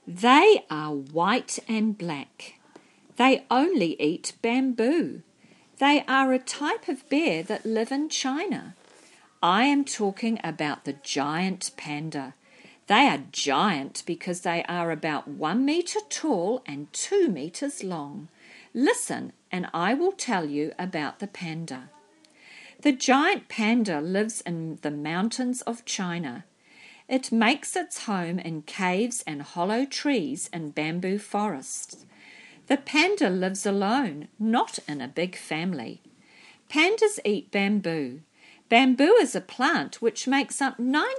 They are white and black. They only eat bamboo. They are a type of bear that live in China. I am talking about the giant panda. They are giant because they are about 1 metre tall and 2 metres long. Listen, and I will tell you about the panda. The giant panda lives in the mountains of China. It makes its home in caves and hollow trees in bamboo forests. The panda lives alone, not in a big family. Pandas eat bamboo. Bamboo is a plant which makes up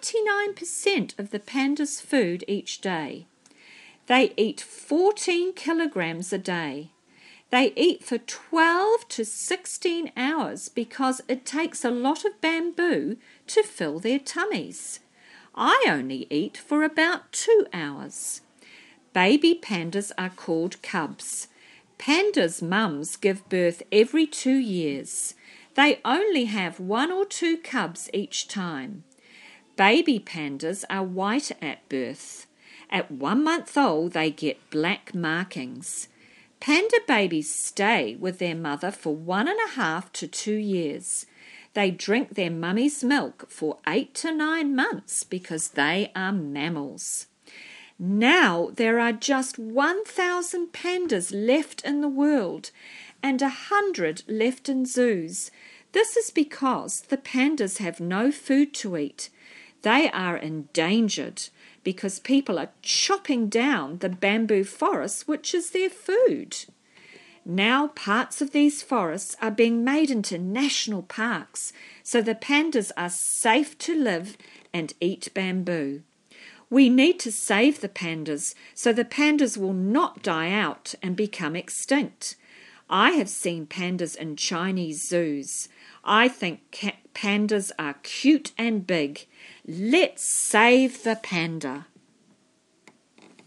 99% of the panda's food each day. They eat 14 kilograms a day. They eat for 12 to 16 hours because it takes a lot of bamboo to fill their tummies. I only eat for about 2 hours. Baby pandas are called cubs. Pandas' mums give birth every 2 years. They only have 1 or 2 cubs each time. Baby pandas are white at birth. At 1 month old, they get black markings. Panda babies stay with their mother for 1.5 to 2 years. They drink their mummy's milk for 8 to 9 months because they are mammals. Now there are just 1,000 pandas left in the world and 100 left in zoos. This is because the pandas have no food to eat. They are endangered because people are chopping down the bamboo forests, which is their food. Now parts of these forests are being made into national parks, so the pandas are safe to live and eat bamboo. We need to save the pandas so the pandas will not die out and become extinct. I have seen pandas in Chinese zoos. I think pandas are cute and big. Let's save the panda.